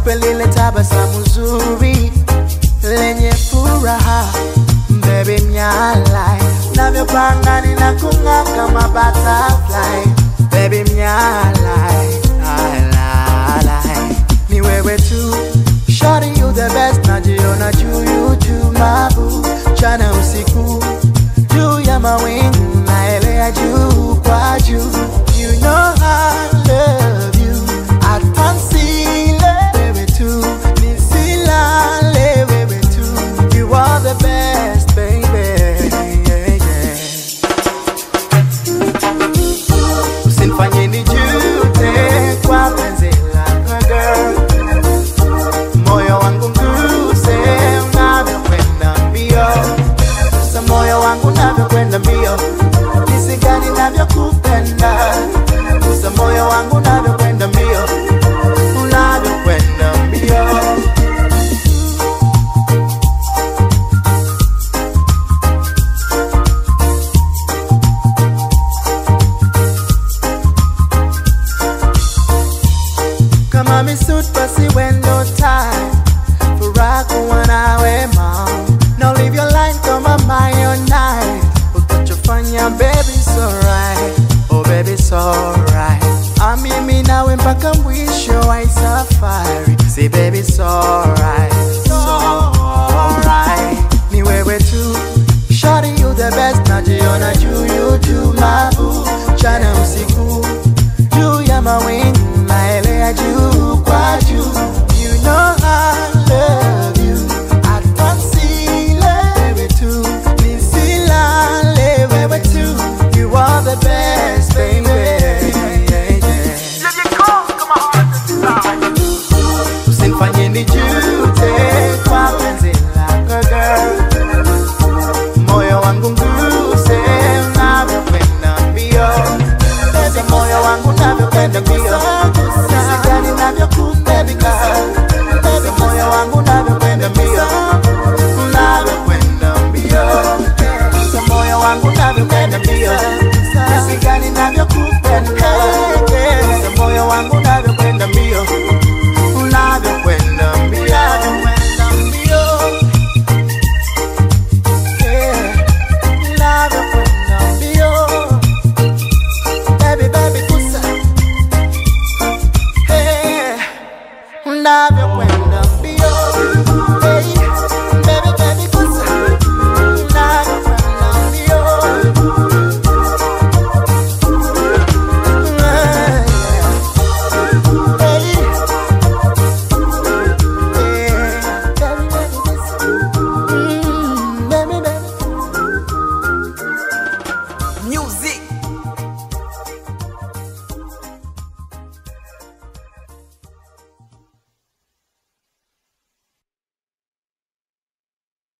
nikupe lile tabasamu zuri lenye furaha, baby mnyalai, navyopanga ninakung'aa kama butterfly, baby mnyalai, ni wewe tu, shawty you the best, najiona juu tu mabu, chana usiku, juu ya mawingu, naelea juu kwa juu, you know I love you, I can't see wewe tu, nisilale wewe tu, you are the best baby, yeah. Usinifanye nijute kwa penzi lako girl, moyo wangu mguse unavyokwenda mbio, sa moyo wangu unavyokwenda mbio, jinsi gani navyokupenda, sa moyo wangu unavyokwenda mbio, unavyokwenda mbio. Kama misut basi wendo time, furaha kuwa nawe mom, now live your life kama my night, utachofanya baby it's alright, oh baby it's alright, mimi nawe mpaka mwisho wa safari, say baby it's alright, it's alright, ni wewe tu, shawty you the best, najiona juu mabu, chana